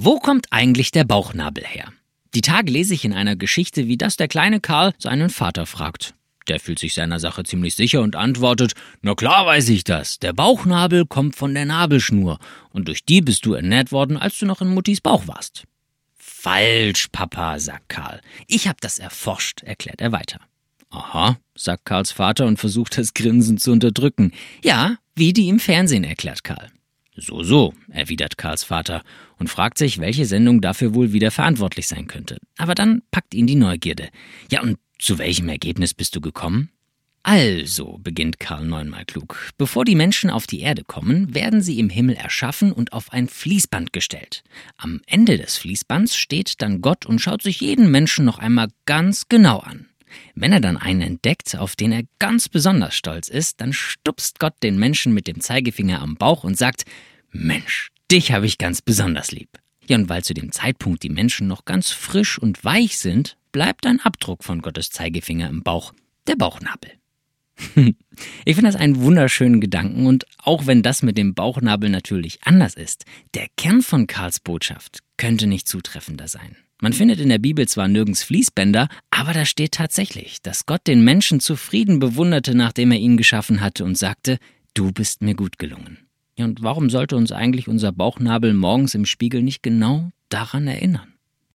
Wo kommt eigentlich der Bauchnabel her? Die Tage lese ich in einer Geschichte, wie das der kleine Karl seinen Vater fragt. Der fühlt sich seiner Sache ziemlich sicher und antwortet: Na klar weiß ich das, der Bauchnabel kommt von der Nabelschnur und durch die bist du ernährt worden, als du noch in Muttis Bauch warst. Falsch, Papa, sagt Karl. Ich hab das erforscht, erklärt er weiter. Aha, sagt Karls Vater und versucht das Grinsen zu unterdrücken. Ja, wie die im Fernsehen, erklärt Karl. So, erwidert Karls Vater und fragt sich, welche Sendung dafür wohl wieder verantwortlich sein könnte. Aber dann packt ihn die Neugierde. Ja, und zu welchem Ergebnis bist du gekommen? Also, beginnt Karl neunmal klug, bevor die Menschen auf die Erde kommen, werden sie im Himmel erschaffen und auf ein Fließband gestellt. Am Ende des Fließbands steht dann Gott und schaut sich jeden Menschen noch einmal ganz genau an. Wenn er dann einen entdeckt, auf den er ganz besonders stolz ist, dann stupst Gott den Menschen mit dem Zeigefinger am Bauch und sagt: Mensch, dich habe ich ganz besonders lieb. Ja, und weil zu dem Zeitpunkt die Menschen noch ganz frisch und weich sind, bleibt ein Abdruck von Gottes Zeigefinger im Bauch, der Bauchnabel. Ich finde das einen wunderschönen Gedanken und auch wenn das mit dem Bauchnabel natürlich anders ist, der Kern von Karls Botschaft könnte nicht zutreffender sein. Man findet in der Bibel zwar nirgends Fließbänder, aber da steht tatsächlich, dass Gott den Menschen zufrieden bewunderte, nachdem er ihn geschaffen hatte und sagte: Du bist mir gut gelungen. Ja, und warum sollte uns eigentlich unser Bauchnabel morgens im Spiegel nicht genau daran erinnern?